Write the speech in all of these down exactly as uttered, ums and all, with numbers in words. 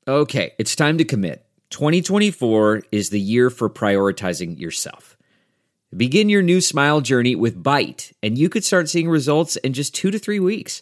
Okay, it's time to commit. twenty twenty-four is the year for prioritizing yourself. Begin your new smile journey with Byte, and you could start seeing results in just two to three weeks.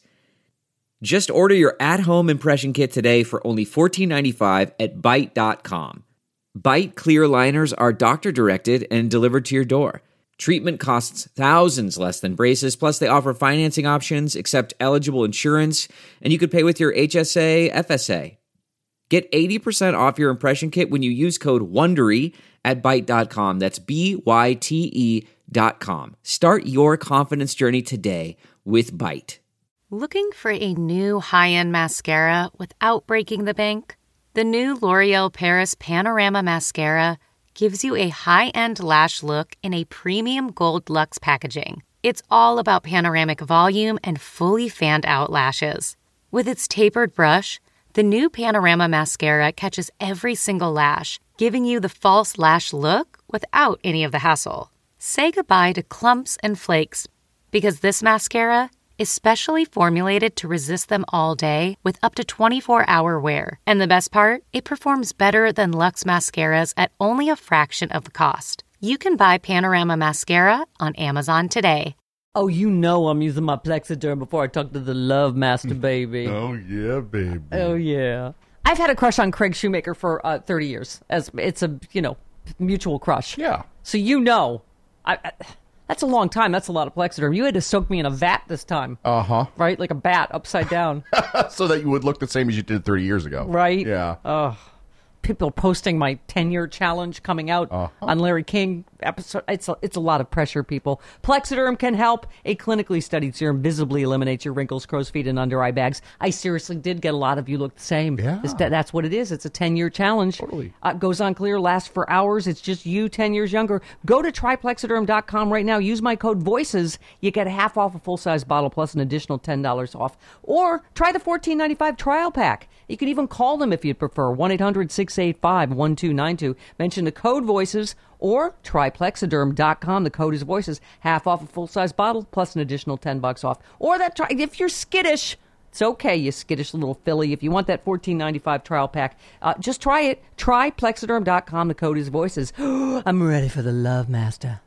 Just order your at-home impression kit today for only fourteen ninety-five at byte dot com. Byte clear aligners are doctor-directed and delivered to your door. Treatment costs thousands less than braces, plus they offer financing options, accept eligible insurance, and you could pay with your H S A, F S A. Get eighty percent off your impression kit when you use code WONDERY at byte dot com. That's B Y T E dot com. Start your confidence journey today with Byte. Looking for a new high-end mascara without breaking the bank? The new L'Oreal Paris Panorama Mascara gives you a high-end lash look in a premium gold luxe packaging. It's all about panoramic volume and fully fanned-out lashes. With its tapered brush, the new Panorama Mascara catches every single lash, giving you the false lash look without any of the hassle. Say goodbye to clumps and flakes, because this mascara is specially formulated to resist them all day with up to twenty-four hour wear. And the best part? It performs better than Luxe mascaras at only a fraction of the cost. You can buy Panorama Mascara on Amazon today. Oh, you know I'm using my Plexiderm before I talk to the Love Master, baby. Oh, yeah, baby. Oh, yeah. I've had a crush on Craig Shoemaker for uh, thirty years. As it's a, you know, mutual crush. Yeah. So you know, I, I, that's a long time. That's a lot of Plexiderm. You had to soak me in a vat this time. Uh-huh. Right? Like a bat upside down. So that you would look the same as you did thirty years ago. Right? Yeah. Oh. People posting my ten-year challenge coming out uh-huh. on Larry King episode. It's a, it's a lot of pressure, people. Plexiderm can help. A clinically studied serum visibly eliminates your wrinkles, crow's feet, and under-eye bags. I seriously did get a lot of you look the same. Yeah. It's, that's what it is. It's a ten-year challenge. Totally. Uh, goes on clear, lasts for hours. It's just you ten years younger. Go to try plexiderm dot com right now. Use my code VOICES. You get half off a full-size bottle plus an additional ten dollars off. Or try the fourteen ninety-five trial pack. You can even call them if you'd prefer. one eight hundred six eight five one two nine two. Mention the code VOICES or try plexiderm dot com. The code is VOICES. Half off a full-size bottle plus an additional ten bucks off. Or that try, if you're skittish, it's okay, you skittish little filly. If you want that fourteen ninety-five trial pack, uh, just try it. Try plexiderm dot com. The code is VOICES. I'm ready for the Love Master.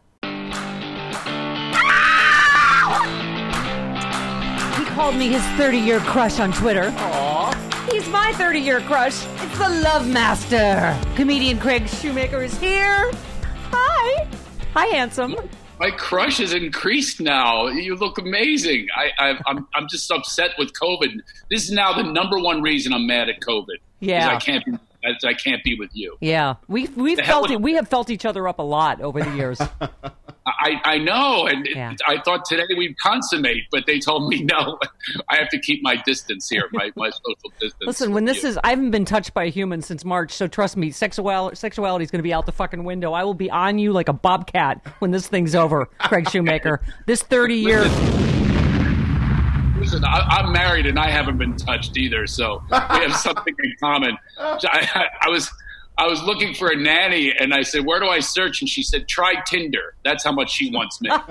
He called me his thirty-year crush on Twitter. Aww. He's my thirty-year crush. It's the Love Master. Comedian Craig Shoemaker is here. Hi. Hi, handsome. My crush has increased now. You look amazing. I, I, I'm I'm just upset with COVID. This is now the number one reason I'm mad at COVID. Yeah. I can't be, I can't be with you. Yeah. We've, we've felt it. We have felt each other up a lot over the years. I, I know, and yeah. it, I thought today we'd consummate, but they told me no. I have to keep my distance here, my, my social distance. Listen, when this you. is, I haven't been touched by a human since March, so trust me, sexual, sexuality is going to be out the fucking window. I will be on you like a bobcat when this thing's over, Craig Shoemaker. This thirty year. Listen, listen I, I'm married and I haven't been touched either, so we have something in common. I, I, I was. I was looking for a nanny, and I said, where do I search? And she said, try Tinder. That's how much she wants me.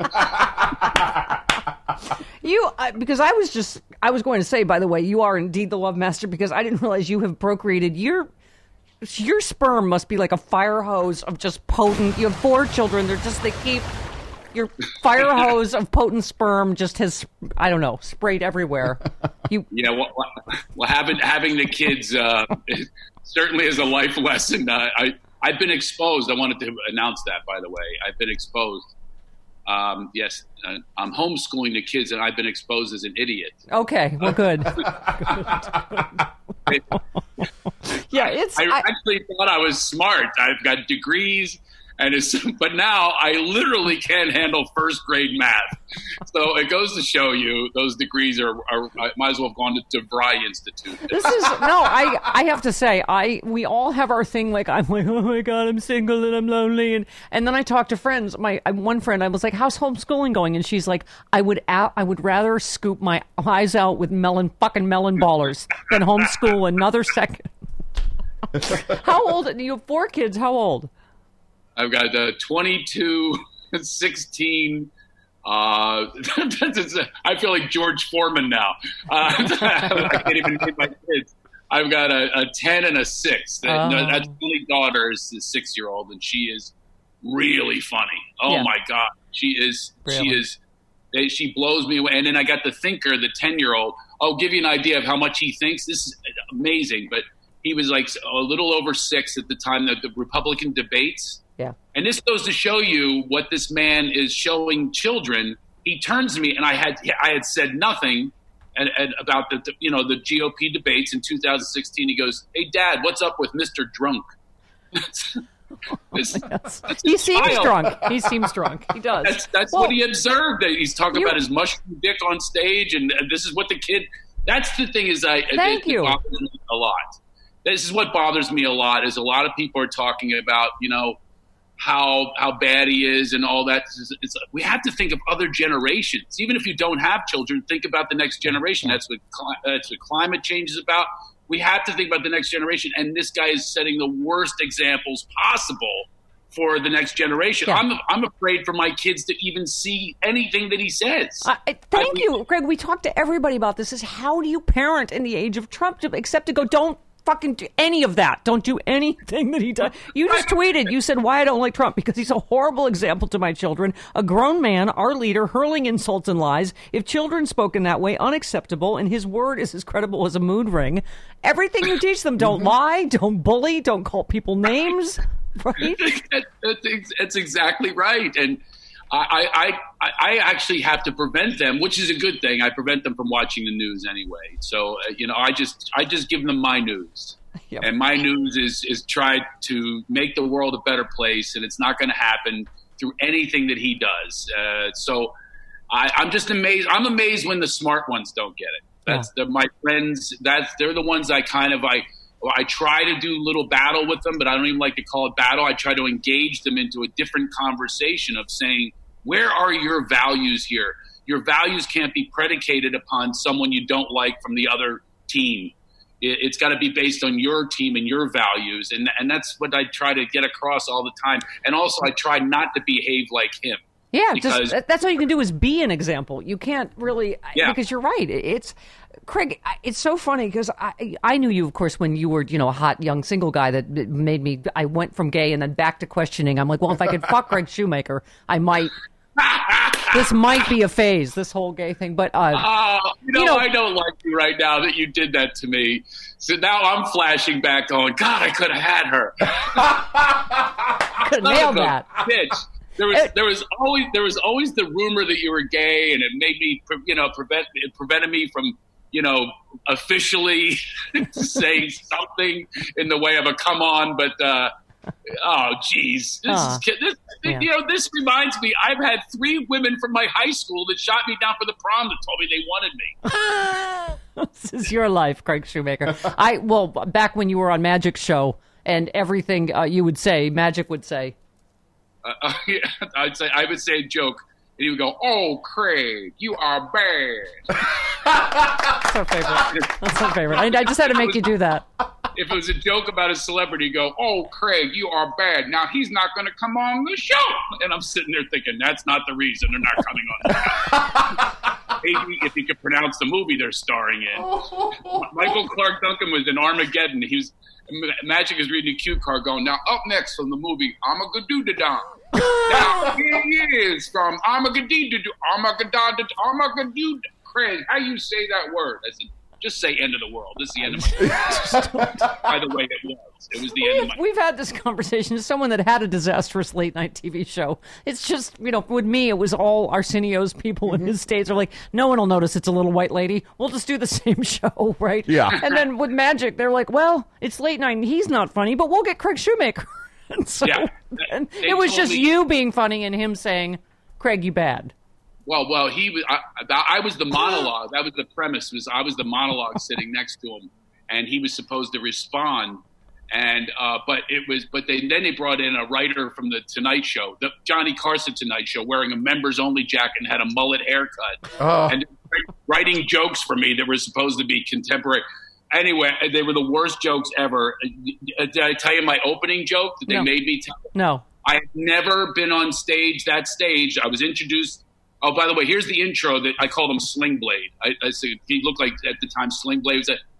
You, uh, because I was just, I was going to say, by the way, you are indeed the Love Master, because I didn't realize you have procreated. Your, your sperm must be like a fire hose of just potent, you have four children. They're just, they keep, your fire hose of potent sperm just has, I don't know, sprayed everywhere. You, yeah, well, well having, having the kids, uh, certainly is a life lesson. Uh, I, I've been exposed. I wanted to announce that, by the way. I've been exposed. Um, yes, uh, I'm homeschooling the kids, and I've been exposed as an idiot. Okay, well, good. Yeah, it's. I, I I, actually thought I was smart. I've got degrees. And it's, but now I literally can't handle first grade math. So it goes to show you those degrees are, are I might as well have gone to DeVry Institute. This is, no, I I have to say, I we all have our thing, like, I'm like, oh my God, I'm single and I'm lonely. And, and then I talk to friends. My one friend, I was like, how's homeschooling going? And she's like, I would out, I would rather scoop my eyes out with melon, fucking melon ballers than homeschool another second. How old? You have four kids. How old? I've got uh, twenty-two, sixteen. Uh, I feel like George Foreman now. Uh, I can't even name my kids. I've got a, a ten and a six. That, Oh. no, that's my only daughter is the six-year-old, and she is really funny. Oh Yeah. my God, she is. She Really? is. they- She blows me away. And then I got the thinker, the ten-year-old. I'll give you an idea of how much he thinks. This is amazing. But he was like a little over six at the time that the Republican debates. Yeah. And this goes to show you what this man is showing children. He turns to me, and I had I had said nothing. And, and about the you know the G O P debates in two thousand sixteen, he goes, "Hey, Dad, what's up with Mister Drunk?" This- that's He his seems child. drunk. He seems drunk. He does. That's that's Well, what he observed. That he's talking you- about his mushroom dick on stage, and, and this is what the kid. That's the thing is, I Thank it, you. It bothers me a lot. This is what bothers me a lot. Is a lot of people are talking about you know how how bad he is and all that. It's, it's, we have to think of other generations. Even if you don't have children, think about the next generation. That's what cli- that's what climate change is about. We have to think about the next generation. And this guy is setting the worst examples possible for the next generation. Yeah. I'm I'm afraid for my kids to even see anything that he says. I, I- thank I- you, Greg. We talked to everybody about this. Is how do you parent in the age of Trump, to, except to go, don't fucking do any of that. Don't do anything that he does. You just tweeted. You said why I don't like Trump, because he's a horrible example to my children. A grown man, our leader, hurling insults and lies. If children spoken that way, unacceptable. And his word is as credible as a mood ring. Everything you teach them: don't lie, don't bully, don't call people names. Right? that, that's, that's exactly right. And I, I, I, I actually have to prevent them, which is a good thing. I prevent them from watching the news anyway. So, uh, you know, I just I just give them my news. Yep. And my news is, is try to make the world a better place. And it's not going to happen through anything that he does. Uh, so I, I'm just amazed. I'm amazed when the smart ones don't get it. That's Yeah. the, my friends. That's they're the ones I kind of I. Well, I try to do little battle with them, but I don't even like to call it battle. I try to engage them into a different conversation of saying, where are your values here? Your values can't be predicated upon someone you don't like from the other team. It, it's got to be based on your team and your values. And, and that's what I try to get across all the time. And also I try not to behave like him. Yeah, Because- just that's all you can do is be an example. You can't really, Yeah. because you're right. It's Craig. It's so funny because I I knew you, of course, when you were you know a hot young single guy that made me. I went from gay and then back to questioning. I'm like, well, if I could fuck Greg Shoemaker, I might. This might be a phase. This whole gay thing, but uh, Oh, you know, You know- I don't like you right now that you did that to me. So now I'm flashing back going, God, I could have had her. could nail that. Bitch. There was there was always there was always the rumor that you were gay, and it made me pre- you know prevent it prevented me from you know officially saying something in the way of a come on, but uh, oh geez, this Huh. is this, Yeah. you know this reminds me. I've had three women from my high school that shot me down for the prom that told me they wanted me. This is your life, Craig Shoemaker. I well, back when you were on Magic Show and everything uh, you would say, Magic would say. Uh, yeah, I'd say I would say a joke, and he would go, "Oh, Craig, you are bad." That's our favorite. That's our favorite. I, I just had to make you do that. If it was a joke about a celebrity, he'd go, "Oh, Craig, you are bad. Now he's not going to come on the show." And I'm sitting there thinking, that's not the reason they're not coming on the show. Maybe if he could pronounce the movie they're starring in. Michael Clark Duncan was in Armageddon. He was Magic is reading a cue card going, now up next from the movie Armageddon. Now here he is from Armageddon. Armageddon. Armageddon. Craig, how you say that word? I said, just say end of the world. This is the end of my By the way, it was. It was the end of We've, my we've had this conversation as someone that had a disastrous late night T V show. It's just, you know, with me, it was all Arsenio's people in his states are like, no one will notice it's a little white lady. We'll just do the same show, right? Yeah. And then with Magic, they're like, well, it's late night and he's not funny, but we'll get Craig Shoemaker. And so Yeah. and They it was told just me- you being funny and him saying, Craig, you bad. Well, well, he was. I, I was the monologue. That was the premise. Was I was the monologue sitting next to him, and he was supposed to respond. And uh, but it was. But they then they brought in a writer from the Tonight Show, the Johnny Carson Tonight Show, wearing a members only jacket and had a mullet haircut, Oh. and writing jokes for me that were supposed to be contemporary. Anyway, they were the worst jokes ever. Did I tell you my opening joke that they No. made me tell? No. I had never been on stage, that stage. I was introduced. Oh, by the way, here's the intro that I called him Sling Blade. I, I said he looked like at the time Sling Blade was a, he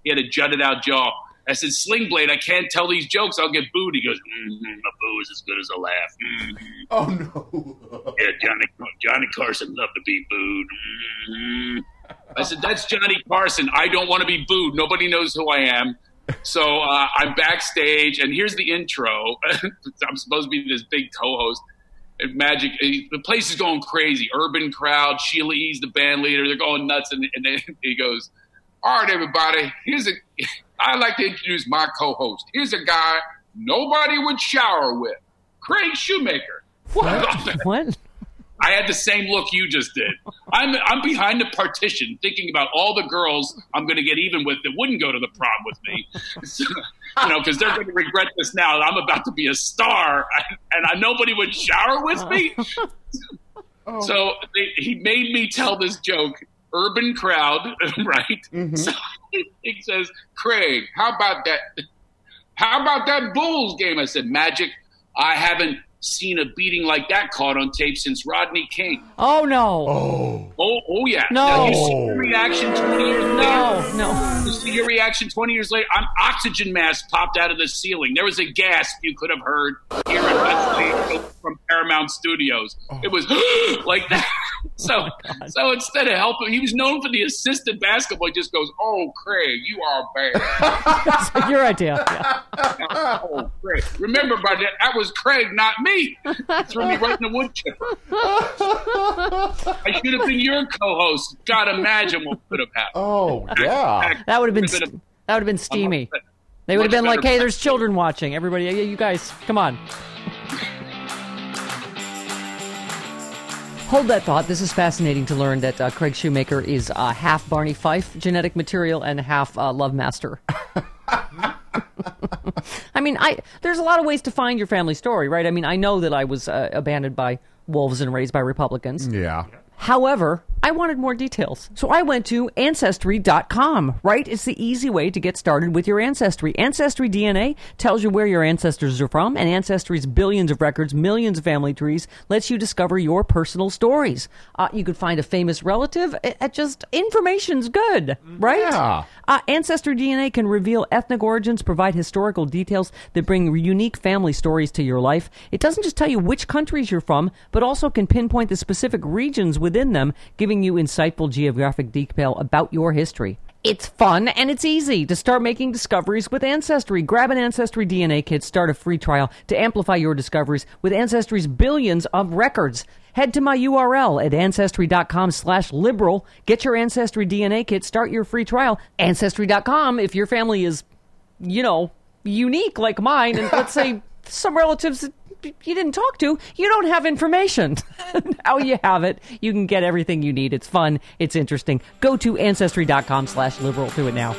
he had a jutted out jaw. I said, Sling Blade, I can't tell these jokes. I'll get booed. He goes, mm-hmm, a boo is as good as a laugh. Mm-hmm. Oh, no. Yeah, Johnny Johnny Carson loved to be booed. Mm-hmm. I said, that's Johnny Carson. I don't want to be booed. Nobody knows who I am. So uh, I'm backstage, and here's the intro. I'm supposed to be this big co-host. Magic, the place is going crazy. Urban crowd. Sheila E's the band leader. They're going nuts, and, and then he goes, all right, everybody, here's a – I'd like to introduce my co-host. Here's a guy nobody would shower with, Craig Shoemaker. What? What? I had the same look you just did. I'm I'm behind the partition thinking about all the girls I'm going to get even with that wouldn't go to the prom with me. So, you know, because they're going to regret this now. I'm about to be a star, and I, nobody would shower with me. Oh. So they, he made me tell this joke. Urban crowd, right? Mm-hmm. So he says, Craig, how about that? How about that Bulls game? I said, Magic, I haven't seen a beating like that caught on tape since Rodney King. Oh, no. Oh. Oh, oh yeah. No. Now, you see your reaction twenty years later. No, no. You see your reaction twenty years later. An oxygen mask popped out of the ceiling. There was a gasp you could have heard here in Westlake from Paramount Studios. Oh. It was like that. So, oh so instead of helping, he was known for the assistant basketball. He just goes, "Oh, Craig, you are bad." That's your idea. Yeah. Oh, Craig. Remember, by that, that was Craig, not me. Threw me right in the wood chipper. I should have been your co-host. God, imagine what could have happened. Oh, yeah. That would have been st- that would have been steamy. They would have been like, "Hey, there's children watching. Everybody, you guys, come on." Hold that thought. This is fascinating to learn that uh, Craig Shoemaker is uh, half Barney Fife genetic material and half uh, Love Master. I mean, I there's a lot of ways to find your family story, right? I mean, I know that I was uh, abandoned by wolves and raised by Republicans. Yeah. However, I wanted more details. So I went to Ancestry dot com, right? It's the easy way to get started with your ancestry. Ancestry D N A tells you where your ancestors are from, and Ancestry's billions of records, millions of family trees, lets you discover your personal stories. Uh, you could find a famous relative. It, it just, information's good, right? Yeah. Uh, Ancestry D N A can reveal ethnic origins, provide historical details that bring unique family stories to your life. It doesn't just tell you which countries you're from, but also can pinpoint the specific regions within them, giving you insightful geographic detail about your history. It's fun and it's easy to start making discoveries with Ancestry. Grab an Ancestry D N A kit, start a free trial to amplify your discoveries with Ancestry's billions of records. Head to my U R L at Ancestry.com slash liberal. Get your Ancestry D N A kit, start your free trial. Ancestry dot com, if your family is, you know, unique like mine, and let's say some relatives that you didn't talk to, you don't have information. Now you have it. You can get everything you need. It's fun. It's interesting. Go to Ancestry.com slash liberal. Do it now.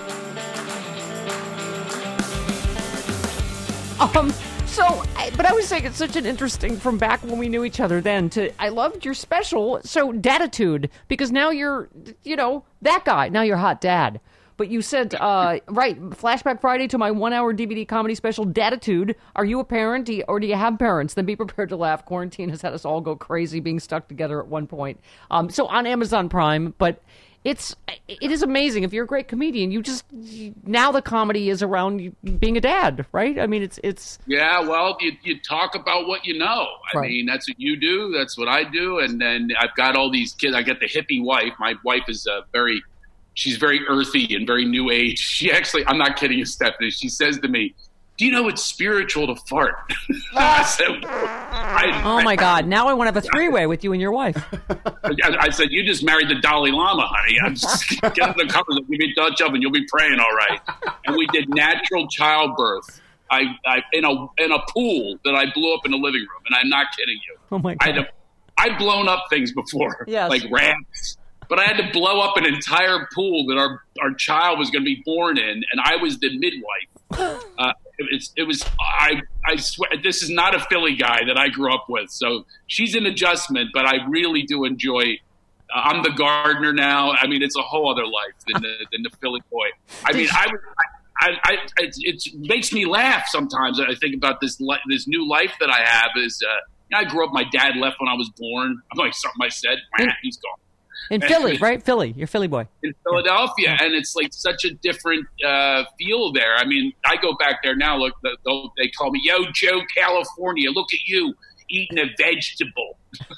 Um, so, but I was saying it's such an interesting, from back when we knew each other then, to, I loved your special, so Datitude, because now you're, you know, that guy. Now you're hot dad. But you said, uh, right, Flashback Friday to my one-hour D V D comedy special, Datitude. Are you a parent, do you, or do you have parents? Then be prepared to laugh. Quarantine has had us all go crazy being stuck together at one point. Um, so on Amazon Prime, but it's it is amazing. If you're a great comedian, you just, you, now the comedy is around you being a dad, right? I mean, it's... it's Yeah, well, you, you talk about what you know. I right. mean, that's what you do. That's what I do. And then I've got all these kids. I got the hippie wife. My wife is a very... She's very earthy and very new age. She actually, I'm not kidding you, Stephanie. She says to me, "Do you know it's spiritual to fart?" I said, I, oh my I, God. Now I want to have a three-way with you and your wife. I, I said, "You just married the Dalai Lama, honey. I'm just get the covers and give me a Dutch oven. You'll be praying all right." And we did natural childbirth. I, I in a in a pool that I blew up in the living room, and I'm not kidding you. Oh my God. I'd, have, I'd blown up things before, yes. like rafts. But I had to blow up an entire pool that our, our child was going to be born in, and I was the midwife. Uh, it, it was I I swear this is not a Philly guy that I grew up with, so she's an adjustment. But I really do enjoy. Uh, I'm the gardener now. I mean, it's a whole other life than the than the Philly boy. I mean, I I, I, I it, it makes me laugh sometimes. I think about this this new life that I have. Is uh, I grew up. My dad left when I was born. I'm like something I said. He's gone. In Philly, right? Philly. You're a Philly boy. In Philadelphia. And it's like such a different uh, feel there. I mean, I go back there now. Look, they call me, Yo, Joe, California. Look at you eating a vegetable.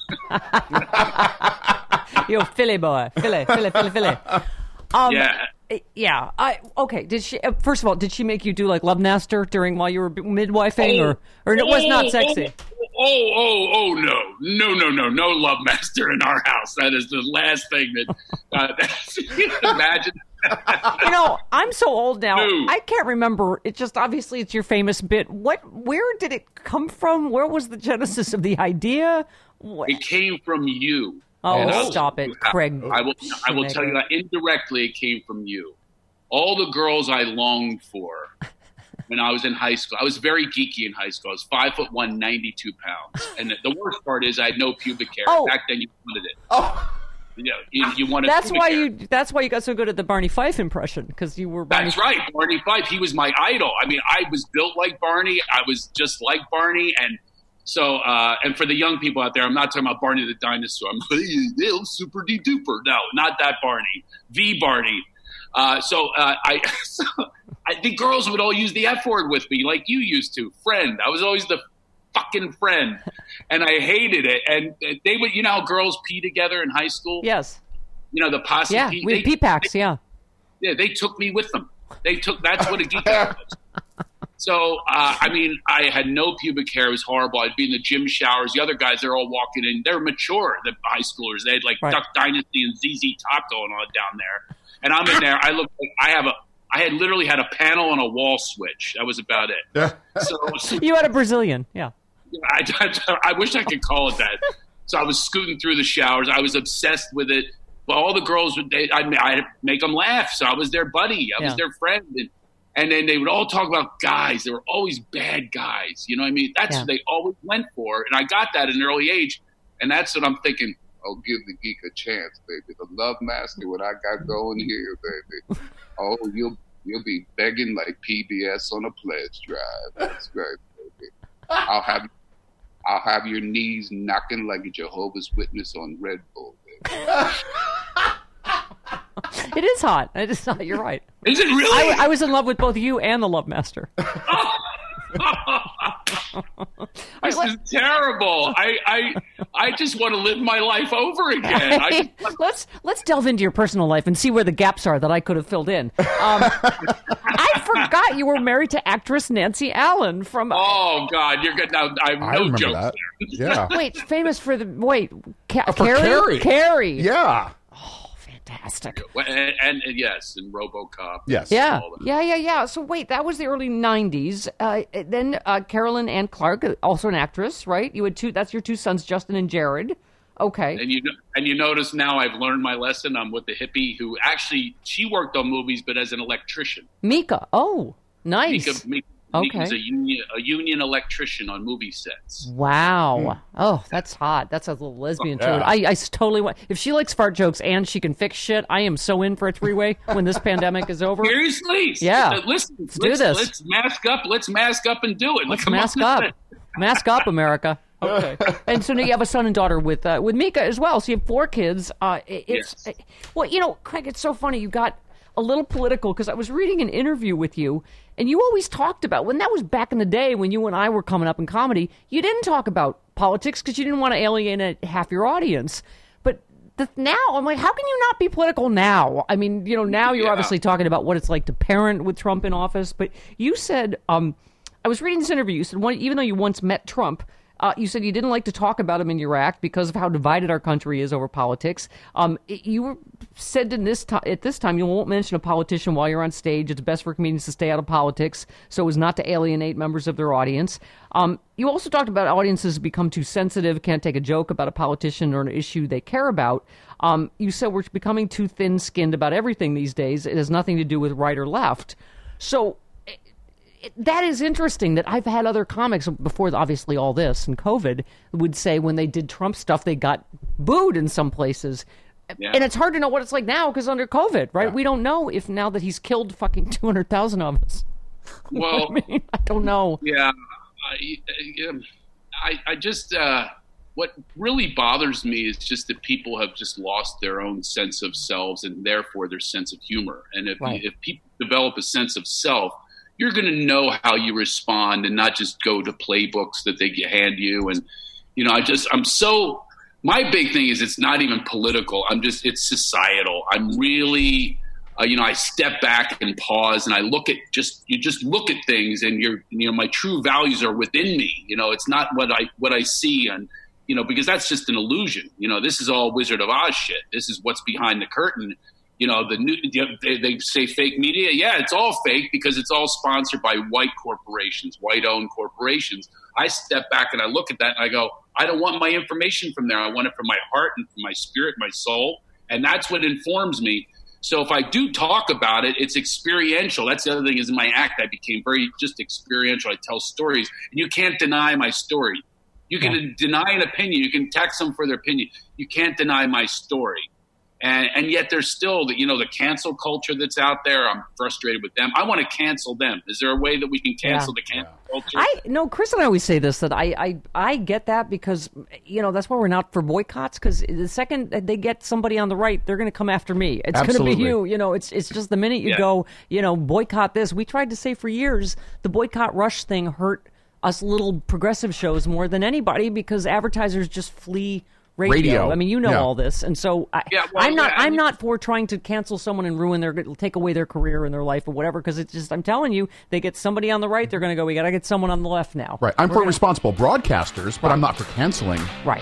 Yo, Philly boy. Philly, Philly, Philly, Philly. Um, yeah. Yeah. I okay. Did she? Uh, first of all, did she make you do like Love Master during while you were midwifing, oh, or or it was not oh, sexy? Oh, oh, oh, no, no, no, no, no Love Master in our house. That is the last thing that. Uh, imagine. You know, I'm so old now. No. I can't remember. It just obviously it's your famous bit. What? Where did it come from? Where was the genesis of the idea? What? It came from you. Oh, And stop it, Craig. I will. I will tell you that indirectly, it came from you. All the girls I longed for when I was in high school. I was very geeky in high school. I was five foot one, ninety-two pounds, and the, the worst part is I had no pubic hair. Oh. Back then, you wanted it. Oh. You know, you, you wanted. That's pubic why hair. you. That's why you got so good at the Barney Fife impression because you were. Barney That's right, Barney Fife. He was my idol. I mean, I was built like Barney. I was just like Barney, and. So, uh, and for the young people out there, I'm not talking about Barney the dinosaur. I'm like, super de duper. No, not that Barney. The Barney. Uh, so, uh, I, so I, the girls would all use the F word with me, like you used to. Friend. I was always the fucking friend, and I hated it. And they would, you know, how girls pee together in high school. Yes. You know the posse. Yeah, pee. we They- pee packs. Yeah. Yeah, they took me with them. They took. That's what a geek was. So, uh, I mean, I had no pubic hair. It was horrible. I'd be in the gym showers. The other guys, they're all walking in. They're mature, the high schoolers. They had like Right. Duck Dynasty and Z Z Top going on down there. And I'm in there. I look like I have a, I had literally had a panel and a wall switch. That was about it. So, so You had a Brazilian. Yeah. I, I, I wish I could call it that. So I was scooting through the showers. I was obsessed with it. But all the girls, would they, I'd, I'd make them laugh. So I was their buddy. I Yeah. was their friend. And, and then they would all talk about guys. They were always bad guys. You know what I mean? That's Yeah. what they always went for. And I got that at an early age. And that's what I'm thinking. Oh, give the geek a chance, baby. The Love Master, what I got going here, baby. Oh, you'll you'll be begging like P B S on a pledge drive. That's right, baby. I'll have I'll have your knees knocking like a Jehovah's Witness on Red Bull, baby. It is hot. It is hot. You're right. Is it really? I, I was in love with both you and the Love Master. This is terrible. I, I I just want to live my life over again. I just, let's let's delve into your personal life and see where the gaps are that I could have filled in. Um, I forgot you were married to actress Nancy Allen from. oh God, you're good now. I have I no remember jokes that. there. Yeah. Wait, famous for the wait, Ca- For Carrie? Carrie. Carrie. Yeah. Fantastic. And, and, and yes, and RoboCop. Yes. Yeah, all that. yeah, yeah, yeah. So wait, that was the early nineties. Uh, then uh, Carolyn Ann Clark, also an actress, right? You had two. That's your two sons, Justin and Jared. Okay. And you and you notice now I've learned my lesson. I'm with the hippie who actually she worked on movies, but as an electrician. Mika. Oh, nice. Mika, Mika, Okay. Mika's a union a union electrician on movie sets. Wow. Oh, that's hot. That's a little lesbian to Yeah. it. I, I s- totally want. If she likes fart jokes and she can fix shit, I am so in for a three way when this pandemic is over. Seriously? Yeah. Uh, Listen, let's, do this. Let's mask up. Let's mask up and do it. Let's Come on. mask up. Mask up, America. Okay. And so now you have a son and daughter with uh, with Mika as well. So you have four kids. Uh, it- it's Yes. well, you know, Craig. It's so funny. You got a little political because I was reading an interview with you, and you always talked about when that was back in the day when you and I were coming up in comedy. You didn't talk about politics because you didn't want to alienate half your audience. But the, now I'm like, how can you not be political now? I mean, you know, now you're Yeah. obviously talking about what it's like to parent with Trump in office. But you said, um, I was reading this interview. You said, one, even though you once met Trump, uh, you said you didn't like to talk about him in your act because of how divided our country is over politics. Um, it- you were said in this ti at this time you won't mention a politician while you're on stage. It's best for comedians to stay out of politics so as not to alienate members of their audience. Um, you also talked about audiences become too sensitive, can't take a joke about a politician or an issue they care about. Um, you said we're becoming too thin-skinned about everything these days. It has nothing to do with right or left. So that is interesting that I've had other comics before, obviously all this and COVID, would say when they did Trump stuff, they got booed in some places. Yeah. And it's hard to know what it's like now because under COVID, right? Yeah. We don't know if now that he's killed fucking two hundred thousand of us. Well, I mean, I don't know. yeah, I, I, I just, uh, what really bothers me is just that people have just lost their own sense of selves and therefore their sense of humor. And if Right. you, if people develop a sense of self, you're going to know how you respond and not just go to playbooks that they hand you. And, you know, I just, I'm so, my big thing is it's not even political. I'm just, it's societal. I'm really, uh, you know, I step back and pause and I look at just, you just look at things and you're, you know, my true values are within me. You know, it's not what I, what I see and, you know, because that's just an illusion. You know, this is all Wizard of Oz shit. This is what's behind the curtain. You know, the new, they, they say fake media. Yeah, it's all fake because it's all sponsored by white corporations, white-owned corporations. I step back and I look at that and I go, I don't want my information from there. I want it from my heart and from my spirit, my soul. And that's what informs me. So if I do talk about it, it's experiential. That's the other thing is in my act, I became very just experiential. I tell stories. And you can't deny my story. You can yeah. deny an opinion. You can tax them for their opinion. You can't deny my story. And, and yet there's still, the, you know, the cancel culture that's out there. I'm frustrated with them. I want to cancel them. Is there a way that we can cancel yeah. the cancel yeah. culture? I no, Chris and I always say this, that I, I, I get that because, you know, that's why we're not for boycotts, because the second they get somebody on the right, they're going to come after me. It's going to be you. You know, it's it's just the minute you yeah. go, you know, boycott this. We tried to say for years the boycott Rush thing hurt us little progressive shows more than anybody because advertisers just flee Radio. Radio. I mean, you know yeah. all this, and so I, yeah, well, I'm not. Yeah, I I'm mean, not for trying to cancel someone and ruin their, take away their career and their life or whatever. Because it's just, I'm telling you, they get somebody on the right, they're going to go. We got to get someone on the left now. Right. I'm We're for gonna, responsible broadcasters, but right. I'm not for canceling. Right.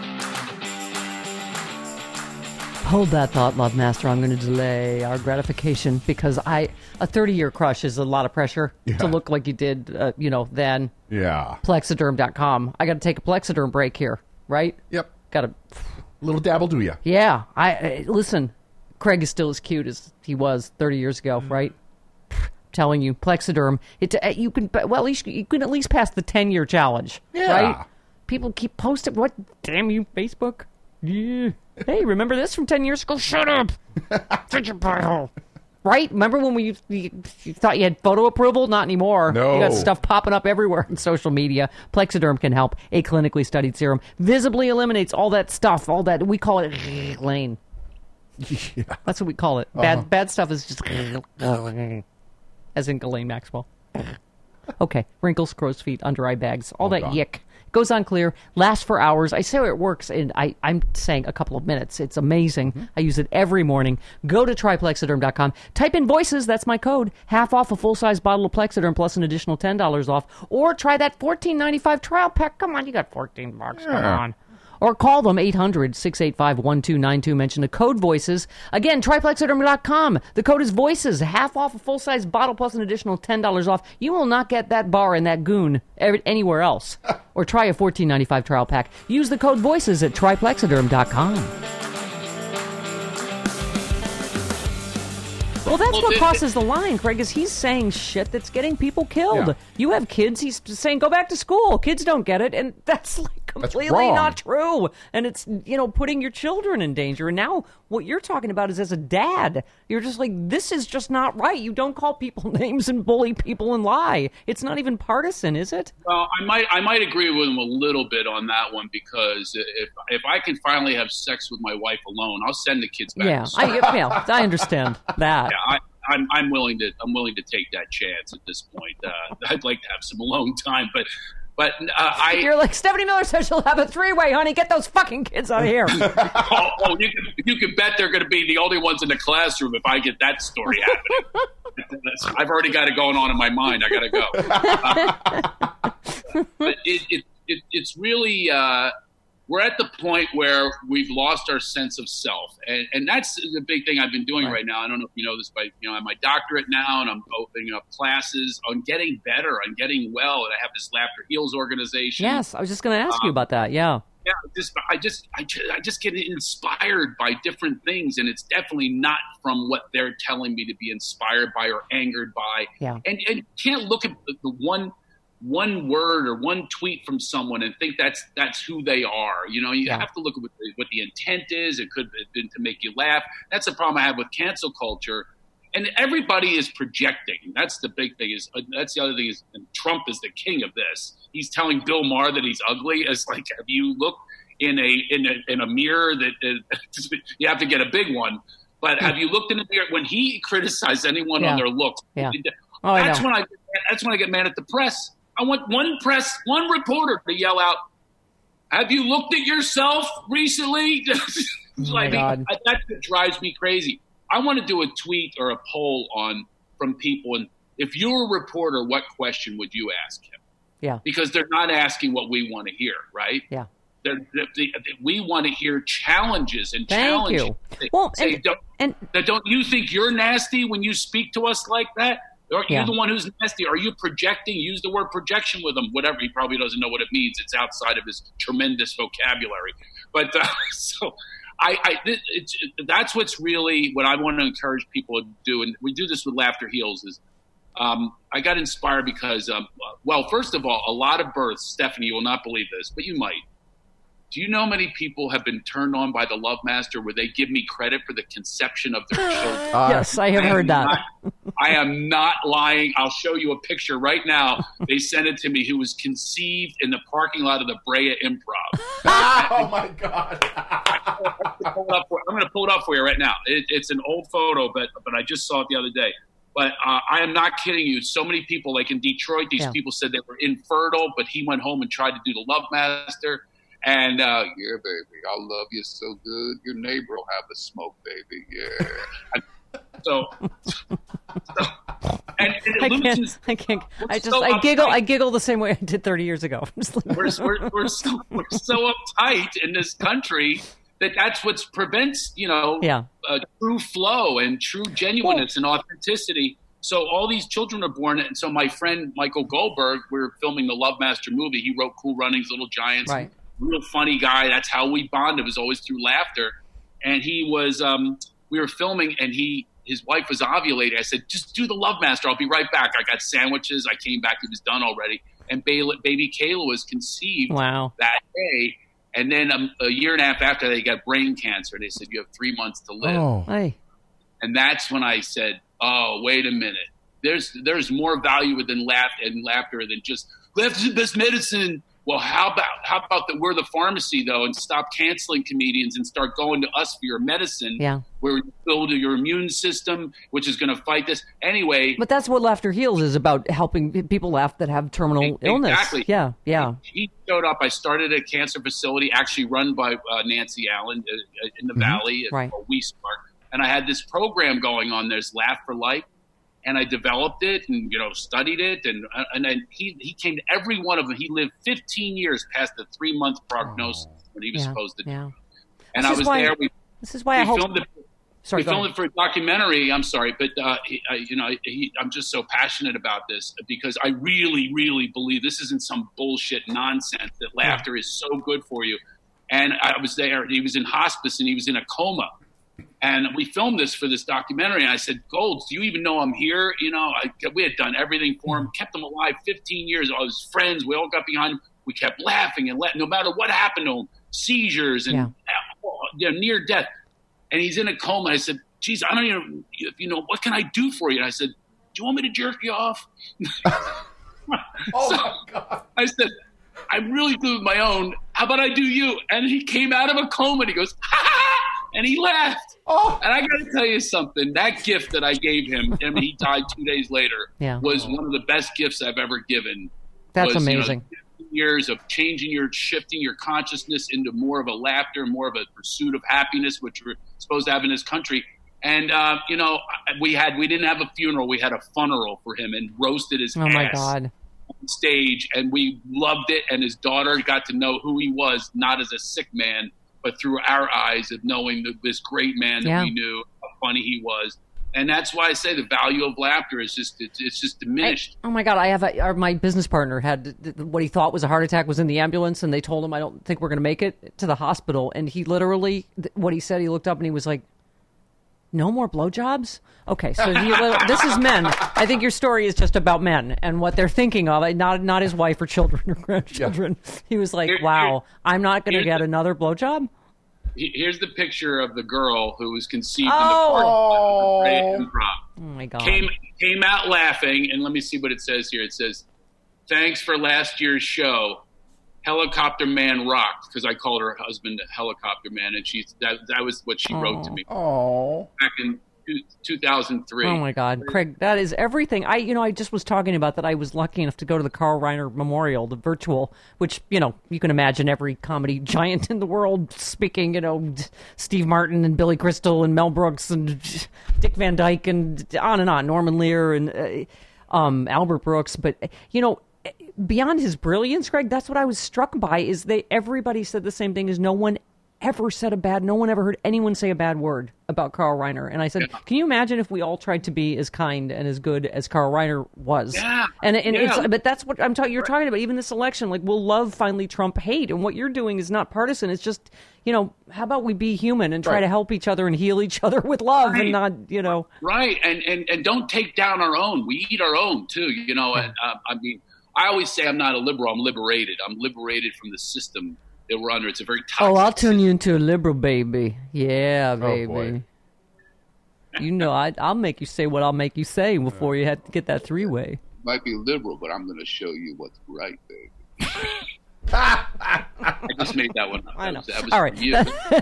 Hold that thought, Love Master. I'm going to delay our gratification because I a thirty year crush is a lot of pressure yeah. to look like you did, uh, you know, then. Yeah. Plexiderm dot com. I got to take a Plexiderm break here, right? Yep. Got to. Little dabble, do ya? Yeah. I, I listen. Craig is still as cute as he was thirty years ago, right? Telling you, Plexiderm. It you can well at least you can at least pass the ten year challenge, yeah. right? People keep posting. What? Damn you, Facebook. Yeah. Hey, remember this from ten years ago? Shut up. Take your butthole. Right? Remember when we you, you thought you had photo approval? Not anymore. No. You got stuff popping up everywhere on social media. Plexiderm can help. A clinically studied serum visibly eliminates all that stuff. All that we call it lane. Yeah. That's what we call it. Bad uh-huh. bad stuff is just as in Ghislaine Maxwell. Okay, wrinkles, crow's feet, under eye bags, all oh, that God. yick. Goes on clear, lasts for hours. I say it works, and I, I'm saying a couple of minutes. It's amazing. Mm-hmm. I use it every morning. Go to try plexiderm dot com. Type in voices, that's my code. Half off a full-size bottle of Plexiderm plus an additional ten dollars off. Or try that fourteen ninety-five trial pack. Come on, you got fourteen bucks. Yeah. Come on. Or call them, eight hundred, six eight five, one two nine two. Mention the code VOICES. Again, try plexiderm dot com. The code is VOICES. Half off a full-size bottle plus an additional ten dollars off. You will not get that bar and that goon anywhere else. Or try a fourteen ninety-five trial pack. Use the code VOICES at try plexiderm dot com. Well, that's Well, what it- crosses the line, Craig, is he's saying shit that's getting people killed. Yeah. You have kids, he's saying, go back to school. Kids don't get it, and that's like completely wrong. not true. And it's, you know, putting your children in danger. And now what you're talking about is as a dad, you're just like, this is just not right. You don't call people names and bully people and lie. It's not even partisan, is it? Well, I might I might agree with him a little bit on that one because if if I can finally have sex with my wife alone, I'll send the kids back. Yeah, to school. I, yeah, I understand that. Yeah, I, I'm I'm willing to I'm willing to take that chance at this point. Uh, I'd like to have some alone time, but but uh, I You're like, Stephanie Miller says she'll have a three-way, honey. Get those fucking kids out of here. oh, oh you can you can bet they're going to be the only ones in the classroom if I get that story happening. I've already got it going on in my mind. I got to go. Uh, but it, it it it's really. Uh, We're at the point where we've lost our sense of self, and, and that's the big thing I've been doing right. right now. I don't know if you know this, but you know, I have my doctorate now, and I'm opening up classes on getting better, on getting well, and I have this Laughter Heals organization. Yes, I was just going to ask um, you about that. Yeah, yeah. Just I just I just I just get inspired by different things, and it's definitely not from what they're telling me to be inspired by or angered by. Yeah, and and you can't look at the, the one. one word or one tweet from someone and think that's that's who they are. You know, you yeah. have to look at what the, what the intent is. It could have been to make you laugh. That's the problem I have with cancel culture. And everybody is projecting. That's the big thing. Is uh, that's the other thing is and Trump is the king of this. He's telling Bill Maher that he's ugly. It's like, have you looked? in a in a, in a mirror that uh, you have to get a big one. But have you looked in the mirror when he criticized anyone Yeah. on their looks? Yeah. Oh, I that's know. when I that's when I get mad at the press. I want one press, one reporter to yell out, "Have you looked at yourself recently?" Oh my I mean, God. I, that's what drives me crazy. I want to do a tweet or a poll on from people, and if you're a reporter, what question would you ask him? Yeah. Because they're not asking what we want to hear, right? Yeah. They're, they they we want to hear challenges and Thank challenges. you. They Well, say, and- don't, and- now, don't you think you're nasty when you speak to us like that? Or Yeah. you're the one who's nasty. Are you projecting? Use the word projection with him. Whatever. He probably doesn't know what it means. It's outside of his tremendous vocabulary. But uh, so I, I it, it's, it, that's what's really what I want to encourage people to do. And we do this with Laughter Heals is um, I got inspired because, um, well, first of all, a lot of births, Stephanie, you will not believe this, but you might. Do you know many people have been turned on by the Love Master where they give me credit for the conception of their children? Uh, Yes, I have I am heard that. not- I am not lying. I'll show you a picture right now. They sent it to me. Who was conceived in the parking lot of the Brea Improv. oh my God. Pull it up for- I'm going to pull it up for you right now. It, it's an old photo, but but I just saw it the other day. But uh, I am not kidding you. So many people, like in Detroit, these Yeah. people said they were infertile, but he went home and tried to do the Love Master. And uh, Yeah, baby. I love you so good. Your neighbor will have a smoke, baby. Yeah. so, so and it I can't. illusions. I can't. We're I just. so I giggle. uptight. I giggle the same way I did thirty years ago. we're, we're, we're, so, we're so uptight in this country that that's what prevents, you know, Yeah. uh, true flow and true genuineness and authenticity. So all these children are born. And so my friend Michael Goldberg, we were filming the Love Master movie. He wrote Cool Runnings, Little Giants. Right. Real funny guy. That's how we bonded. It was always through laughter. And he was, um, we were filming and he, his wife was ovulating. I said, just do the Love Master. I'll be right back. I got sandwiches. I came back. It was done already. And baby, baby Kayla was conceived Wow. that day. And then um, a year and a half after, they got brain cancer. They said, you have three months to live. Oh. Hey. And that's when I said, oh, wait a minute. There's there's more value within laugh and laughter than just laughter's the best medicine. Well, how about how about that we're the pharmacy though, and stop canceling comedians and start going to us for your medicine. Yeah. Where we build your immune system, which is going to fight this anyway. But that's what Laughter Heals is about, helping people laugh that have terminal illness. Exactly. Yeah. Yeah. He showed up. I started a cancer facility actually run by uh, Nancy Allen uh, in the Valley at Right. WeSpark, and I had this program going on. There's Laugh for Life. And I developed it and, you know, studied it. And and then he, he came to every one of them. He lived fifteen years past the three-month prognosis when he was Yeah. supposed to do. Yeah. And This I is was why- there. We, This is why we I hope. filmed it. Sorry. we go filmed ahead. it for a documentary. I'm sorry, but uh, he, I, you know, he, I'm just so passionate about this because I really, really believe this isn't some bullshit nonsense that laughter is so good for you. And I was there. He was in hospice and he was in a coma. And we filmed this for this documentary. And I said, Golds, do you even know I'm here? You know, I, we had done everything for him, kept him alive fifteen years. All his friends, we all got behind him. We kept laughing and la- no matter what happened to him, seizures and Yeah. uh, you know, near death. And he's in a coma. I said, geez, I don't even, you know, what can I do for you? And I said, do you want me to jerk you off? Oh So my God. I said, I'm really good with my own. How about I do you? And he came out of a coma and he goes, ha ha, and he laughed. Oh. And I got to tell you something. That gift that I gave him, and he died two days later, Yeah. was one of the best gifts I've ever given. That's was, you know, amazing. years of changing your, shifting your consciousness into more of a laughter, more of a pursuit of happiness, which we're supposed to have in this country. And, uh, you know, we had, we didn't have a funeral. We had a funeral for him and roasted his Oh ass my God. on stage. And we loved it. And his daughter got to know who he was, not as a sick man, but through our eyes of knowing that this great man that Yeah. we knew, how funny he was. And that's why I say the value of laughter is just, it's, it's just I- diminished. oh my God! I have a, our, my business partner had th- th- what he thought was a heart attack, was in the ambulance, and they told him, "I don't think we're going to make it to the hospital." And he literally, th- what he said, he looked up and he was like, "No more blowjobs." Okay, so he, li- this is men. I think your story is just about men and what they're thinking of, not not his wife or children or grandchildren. He was like, Here- "Wow, here- I'm not going to here's get the- another blowjob." He- Here's the picture of the girl who was conceived Oh. in the park. Improv. Oh my God! Came came out laughing, and let me see what it says here. It says, "Thanks for last year's show. Helicopter Man rocked, because I called her husband Helicopter Man, and she's that that was what she wrote to me Oh. back in two thousand three. Oh my God, Craig, that is everything. I, you know, I just was talking about that. I was lucky enough to go to the Carl Reiner Memorial, the virtual, which, you know, you can imagine every comedy giant in the world speaking, you know, Steve Martin and Billy Crystal and Mel Brooks and Dick Van Dyke and on and on, Norman Lear and uh, um, Albert Brooks. But, you know, beyond his brilliance, Craig, that's what I was struck by, is they, everybody said the same thing, is no one ever said a bad, no one ever heard anyone say a bad word about Carl Reiner. And I said, yeah. Can you imagine if we all tried to be as kind and as good as Carl Reiner was? Yeah. And and yeah. it's, but that's what I'm talking, you're talking about, even this election, like, will love finally trump hate? And what you're doing is not partisan. It's just, you know, how about we be human and try right. to help each other and heal each other with love right. and not, you know. Right. And, and, and don't take down our own. We eat our own too, you know, and uh, I mean, I always say I'm not a liberal. I'm liberated. I'm liberated from the system that we're under. It's a very toxic Oh, I'll turn system. you into a liberal, baby. Yeah, baby. Oh, boy. You know, I, I'll make you say what I'll make you say before you have to get that three-way. Might be liberal, but I'm going to show you what's right, baby. I just made that one up. I know. That was, that was All right. you.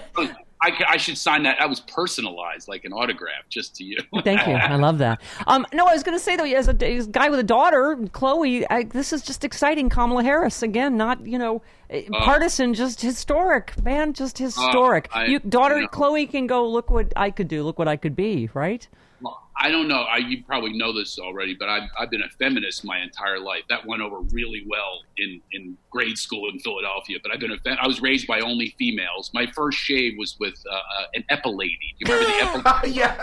I, I should sign that. That was personalized, like an autograph, just to you. Thank you. I love that. Um, no, I was going to say, though, as a, as a guy with a daughter, Chloe, I, this is just exciting. Kamala Harris, again, not, you know, uh, partisan, just historic, man, just historic. Uh, I, you, daughter, you know, Chloe can go, look what I could do, look what I could be, right? Well, I don't know. I, you probably know this already, but I've, I've been a feminist my entire life. That went over really well in, in grade school in Philadelphia. But I've been a fem- I was raised by only females. My first shave was with uh, uh, an Epilady. Do you remember the Epilady? Yes.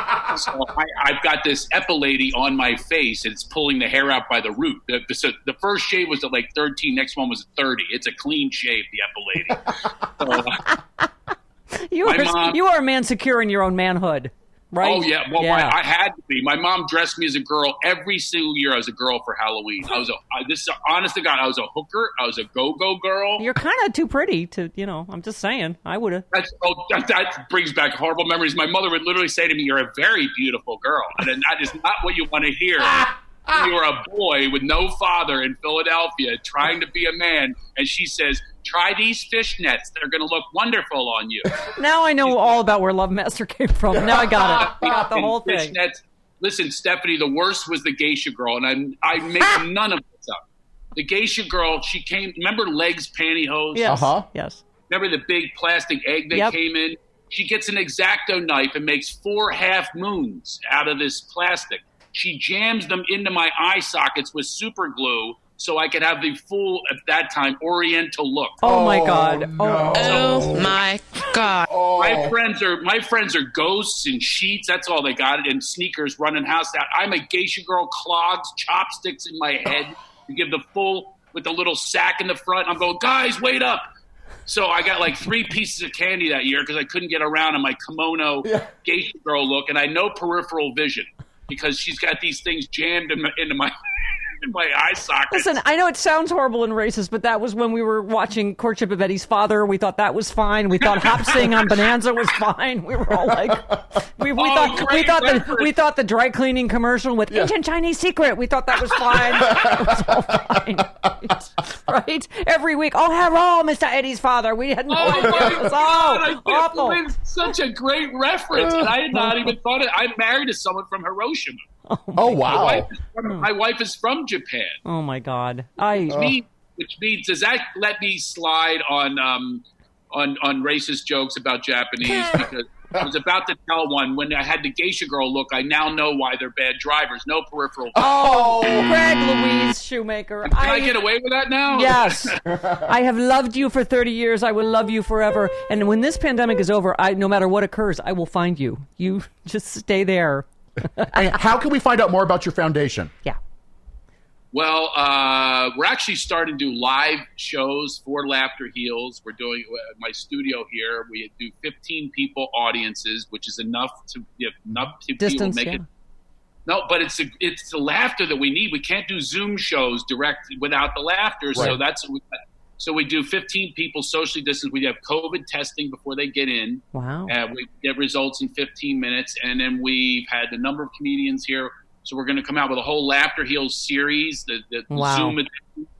So I, I've got this Epilady on my face, and it's pulling the hair out by the root. The, the, so the first shave was at like thirteen. Next one was at thirty. It's a clean shave, the Epilady. So, uh, You my are, mom- you are a man secure in your own manhood. Right? Oh, yeah. Well, yeah. I, I had to be. My mom dressed me as a girl every single year. I was a girl for Halloween. I was a, I, this is honest to God, I was a hooker. I was a go-go girl. You're kind of too pretty to, you know, I'm just saying. I would have. That's, oh, that, that brings back horrible memories. My mother would literally say to me, "You're a very beautiful girl." And that is not what you want to hear. You are a boy with no father in Philadelphia trying to be a man. And she says, "Try these fishnets. They're going to look wonderful on you." Now I know all about where Love Master came from. Now I got it. I got the whole thing. Fishnets. Listen, Stephanie, the worst was the geisha girl, and I, I make none of this up. The geisha girl, she came, remember Legs pantyhose? Yes. Uh-huh. Yes. Remember the big plastic egg that Yep. came in? She gets an X-Acto knife and makes four half moons out of this plastic. She jams them into my eye sockets with super glue so I could have the full, at that time, Oriental look. Oh, my Oh, God. no. Oh. Oh my God. Oh. My friends are my friends are ghosts and sheets. That's all they got. And sneakers running house down. I'm a geisha girl, clogs, chopsticks in my head to give the full with the little sack in the front. I'm going, guys, wait up. So I got like three pieces of candy that year because I couldn't get around in my kimono Yeah. geisha girl look, and I had no peripheral vision because she's got these things jammed in my, into my in my eye sockets. Listen, I know it sounds horrible and racist, but that was when we were watching Courtship of Eddie's Father. We thought that was fine. We thought Hop Sing on Bonanza was fine. We were all like, we, we Oh, thought we great thought the reference. we thought the dry cleaning commercial with Ancient Chinese Secret. We thought that was fine. It was all fine, right? Every week, oh hello, Mister Eddie's Father. We had no Oh idea. my It was God! I all can't awful. believe it's such a great reference, and I had not even thought it. I'm married to someone from Hiroshima. Oh, My wow. wife, is from, my wife is from Japan. Oh my God! I Me, which means does that let me slide on um on on racist jokes about Japanese? Because I was about to tell one when I had the geisha girl look. I now know why they're bad drivers. No peripheral. oh, Greg Louise Shoemaker. Can I get away with that now? Yes. I have loved you for thirty years. I will love you forever. And when this pandemic is over, I no matter what occurs, I will find you. You just stay there. And how can we find out more about your foundation? Yeah. Well, uh, we're actually starting to do live shows for Laughter Heals. We're doing uh, my studio here. We do fifteen people audiences, which is enough to if enough people Distance, make yeah. it. No, but it's a, it's the laughter that we need. We can't do Zoom shows direct without the laughter. So Right. that's what we, so we do fifteen people socially distanced. We have COVID testing before they get in. Wow. Uh, we get results in fifteen minutes, and then we've had a number of comedians here. So we're going to come out with a whole Laughter Heals series, the, the, the Wow. Zoom edition.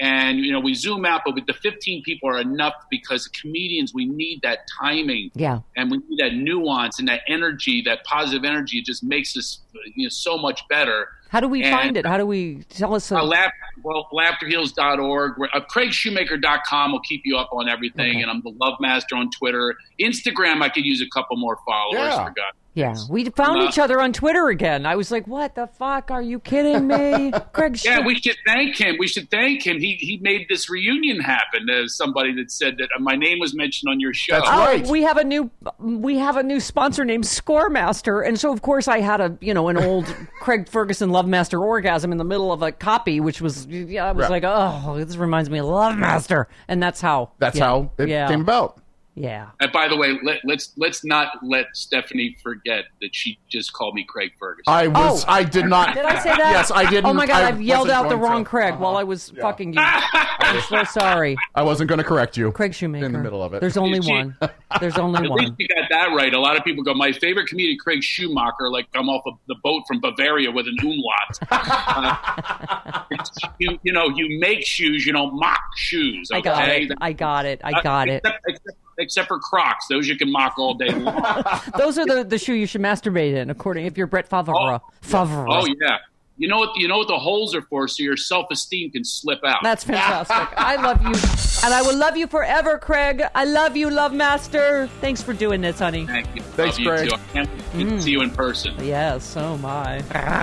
And, you know, we zoom out, but with the fifteen people are enough because comedians, we need that timing. Yeah. And we need that nuance and that energy, that positive energy. It just makes us, you know, so much better. How do we and, find it? How do we tell us? Uh, laugh, well, laughter heals dot org. Uh, Craig Shoemaker dot com will keep you up on everything. Okay. And I'm the Love Master on Twitter. Instagram, I could use a couple more followers. Yeah. For God. Yeah, we found Uh, each other on Twitter again. I was like, what the fuck? Are you kidding me? Greg Yeah, Sh- we should thank him. We should thank him. He he made this reunion happen. There's somebody that said that uh, my name was mentioned on your show. That's Oh, right. we have a new we have a new sponsor named Scoremaster, and so of course I had a you know an old Craig Ferguson Love Master orgasm in the middle of a copy, which was yeah I was Right. like, oh, this reminds me of Love Master, and that's how That's yeah, how it yeah, came about. yeah. And by the way, let, let's let's not let Stephanie forget that she just called me Craig Ferguson. I was. Oh. I did not. Did I say that? Yes, I didn't. Oh my god, I I've yelled wasn't out the going wrong to. Craig Uh-huh. while I was Yeah. fucking you. I'm so sorry, I wasn't going to correct you. Craig Shoemaker. In the middle of it. There's only She- one. There's only At least one. you got that right. A lot of people go, my favorite comedian, Craig Schumacher, like I'm off of the boat from Bavaria with an umlaut. uh, you, you know, you make shoes, you don't mock shoes. Okay? I got it. I got it. I got it. Except, except, except for Crocs. Those you can mock all day long. Those are the, the shoe you should masturbate in, according if you're Brett Favre. Oh, Favre. Oh, yeah. You know what? You know what the holes are for, so your self-esteem can slip out. That's fantastic. I love you, and I will love you forever, Craig. I love you, Love Master. Thanks for doing this, honey. Thank you. Thanks, Love you Craig. too. I can't wait to see you in person. Yes, so my.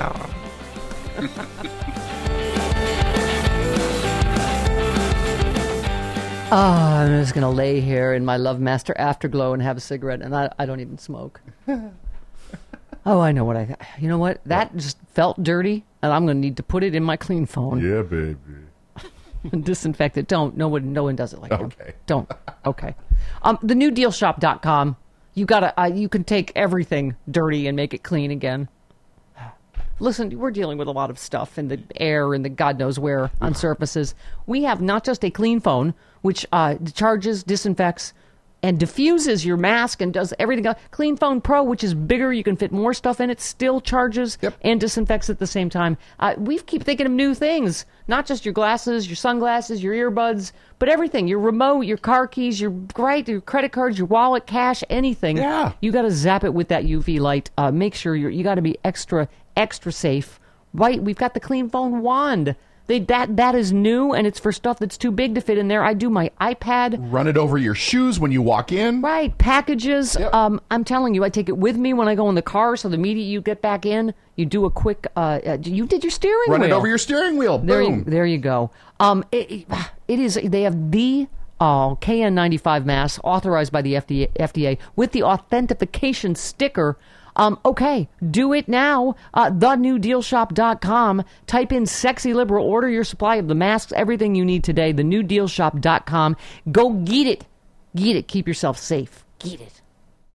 Oh, I'm just gonna lay here in my Love Master Afterglow and have a cigarette, and I, I don't even smoke. Oh, I know what I. You know what? That just felt dirty, and I'm gonna need to put it in my clean phone Yeah, baby. and disinfect it. Don't. No one. No one does it like him. Okay. Don't. Okay. Um, the new deal shop dot com. You gotta. Uh, you can take everything dirty and make it clean again. Listen, we're dealing with a lot of stuff in the air and the God knows where on surfaces. We have not just a clean phone, which uh, charges, disinfects, and diffuses your mask and does everything else. Clean Phone Pro, which is bigger, you can fit more stuff in it, still charges Yep. and disinfects at the same time. Uh, we keep thinking of new things, not just your glasses, your sunglasses, your earbuds, but everything. Your remote, your car keys, your right, your credit cards, your wallet, cash, anything. Yeah. You got to zap it with that U V light. Uh, make sure you're, you got to be extra, extra safe. Right, we've got the Clean Phone Wand. They, that that is new, and it's for stuff that's too big to fit in there. I do my iPad. Run it over your shoes when you walk in. Right, packages. Yep. Um, I'm telling you, I take it with me when I go in the car. So the minute you get back in, you do a quick. Uh, uh, you did your steering Run wheel. it over your steering wheel. There Boom. you, there you go. Um, it, it is. They have the uh, K N ninety-five mask authorized by the F D A, F D A with the authentication sticker. Um, okay, do it now. Uh, the new deal shop dot com. Type in sexy liberal. Order your supply of the masks, everything you need today. the new deal shop dot com. Go get it. Get it. Keep yourself safe. Get it.